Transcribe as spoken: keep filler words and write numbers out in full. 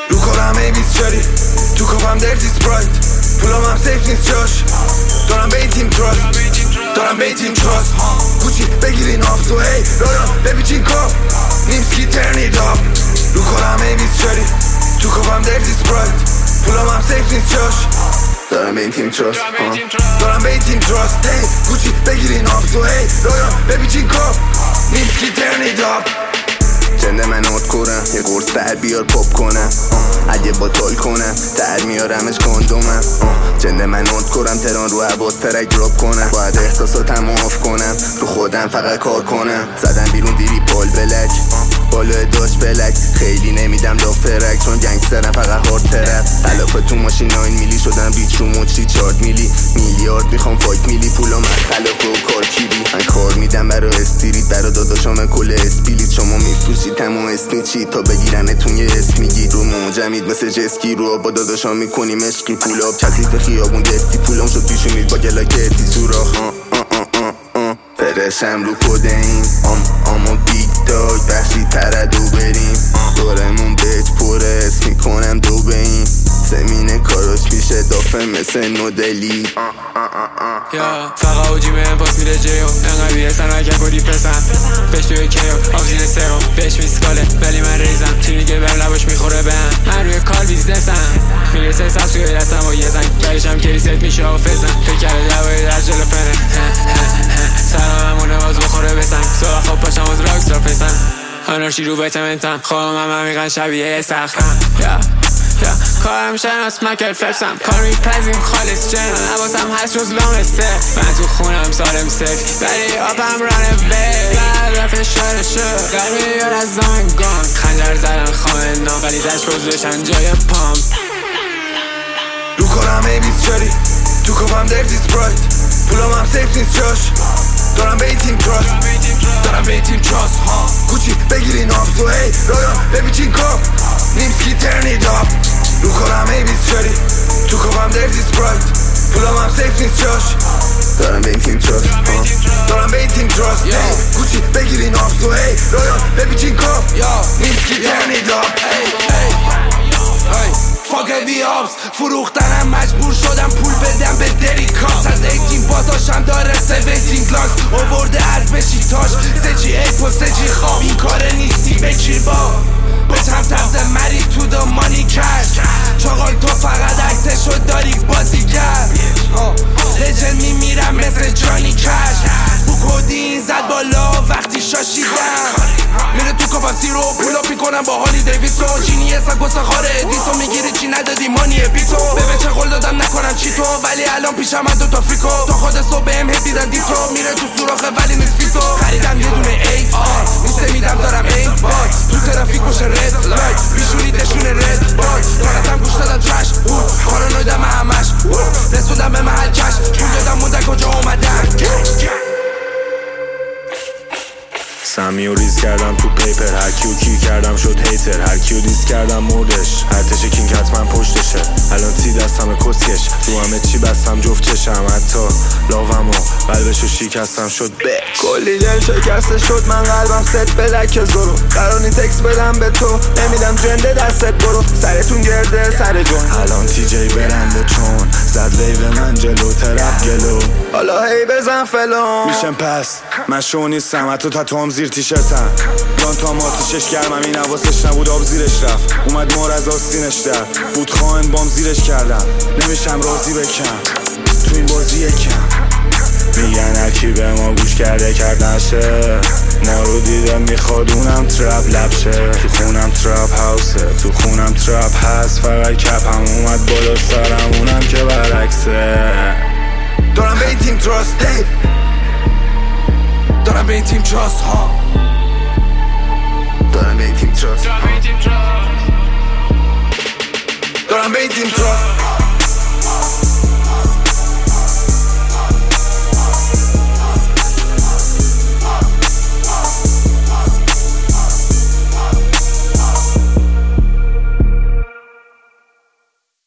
رو کارم ای بیس چاری تو کافم درتی سپرایت پولام هم سیف نیست جاش دارم به این تیم تراست دارم به این تیم تراست گوچی بگیرین آفز و هی رایان ببیچین کاف نیمسکی ترنی داب رو کارم ای بیس چاری تو کافم درتی سپرایت پولام هم سیف نیست جاش دارم به این تیم تراست دارم به این تیم تراست هی گوچی بگیرین آفز و هی رایان ببیچین کاف نیمسکی ترنی داب جنده من نوت کنم یه قرص در بیار پاپ کنم اگه باطل کنم در میارمش کندومم جنده من نوت کنم تران رو عباس ترک دراپ کنم باید احساساتم آف کنم رو خودم فقط کار کنم زدم بیرون دیری پال بلک بالا داشت بلک خیلی نمیدم لاف ترک چون گنگسترم فقط هارد ترک خلاف تو ماشین ناین میلی شدم بیچ رو مچی چارت میلی میلیارد میخوام فایت میلی پولا من خلاف و کار کیلی من کار میدم برا استریت برا داداشام کل اسپیلیت شما میفروشید تمام اسنیچی تا بگیرنتون یه اسم میگید رو موجمید مثل جسکی رو با داداشام میکنیم عشقی پولاب کثیف خیابون دستی پولام شد پیشونید با گلاک اتی سوراخ فرشم رو کدین آم آمو بیگ داگ بخشی تردو بریم دارمون بیت پر اسم میکنم دو به این زمین کاراش میشه دافه مثل نودلی یا فقط اوجی به پاس میره جیو انقدر بیرسن اگر بودی پسن بهش توی کیو آفزین سرو بهش میسکاله ولی من ریزم چی میگه بهم لباش میخوره بهم من روی کار بیزنسم میرسه سب توی دستم با یه زنگ برشم که ریست میشه حافظم فکر کرده دوایی در جلو فنه سلاممونه باز بخوره بسنگ سوال خواب پاشم از راکستار فیسن آنارشی رو بیتمنتم خوابم هم عمیقا شبیه سختم یا یا کارم شناس مکل فلپسم کار میپزیم خالص جن نباسم هست جز لام سف من تو خونم سالم سف ولی آبم رانه بی بعد فشار شد قلبی یاد از زنگان خنجر زدن خواهن نام ولی دشت گذاشتن جای پامپ رو کارم ای بیس چاری تو کافم درتی سپرایت پولام هم سیف نیست جاش دارم به این تیم تراست دارم به این تیم تراست گوچی بگیرین آفز و هی رایان ببیچین کاف نیمسکی ترنی داب رو کارم ای بیس چاری تو کافم درتی سپرایت پولام هم سیف نیست جاش دارم به این تیم تراست دارم به این تیم تراست گوچی بگیرین آفز و هی رایان ببیچین کاف نیمسکی ترنی داب فاک وی آبز فروختنم مجبور شدم پول بدم به دریکاس از ایتین بازاشم داره سیویتین گلاس آورده از بشیتاش سجی ایپ و سجی خواب این کاره نیستی بکیر با بچم سبز مری تو دا مانی کش چاقال تو فقط اکتشو داری بازی کرد لجن میمیرم مثل جانی کش بکودین زد بالا وقتی شاشیدم میره تو کافاسی رو پولا میکنم با هالی دیویسو جینی اصلا گسه خاره دیسو میگیری چی ندادی مانیه بیتو ببه چه قول دادم نکنم چی تو ولی الان پیشم من دوتا فریکو تا خود صبح بهم هی دیدن دیتو میره تو سوراخه ولی نیست بیتو خریدم یه دونه ای آر نیسته میدم دارم ای بای تو ترافیک باشه رد لایت بیشونی دشونه رد بای کارتم گوش دادم ترش پارانویدم همش رسودم به محل کش پول دادم موندن کجا اومدن سمیو ریز کردم تو پیپر هر کیو کی کردم شد هیتر هر کیو دیز کردم مردش هر تشه کینگ حتما پشتشه الان تی دستم کسکش رو همه چی بستم جفت چشم حتی لاوم و قلبشو شکستم شد به کلی دل شکسته شد من قلبم ست بلک زورو قرانی تکس بدم به تو نمیدم جنده دستت برو سرتون گرده سر جون الان تی جی برنده چون زد ویو من جلو ترپ گلو حالا هی بزن فلان میشم پس من شو نیستم حتی تا تو هم زیر تیشرتم جان تا ماتیشش گرمم این حواسش نبود آب زیرش رفت اومد مار از آستینش در بود خواهن بام زیرش کردم نمیشم راضی بکن تو این بازی یکم میگن هرکی به ما گوش کرده کردنشه ما رو دیده میخواد اونم ترپ لبشه تو خونم ترپ هاوسه تو خونم ترپ هست فقط کپم اومد بالا سرم اونم که برعکسه دارم به این تیم تراست دارم به این تیم تراست ها دارم به این تیم تراست دارم به این تیم تراست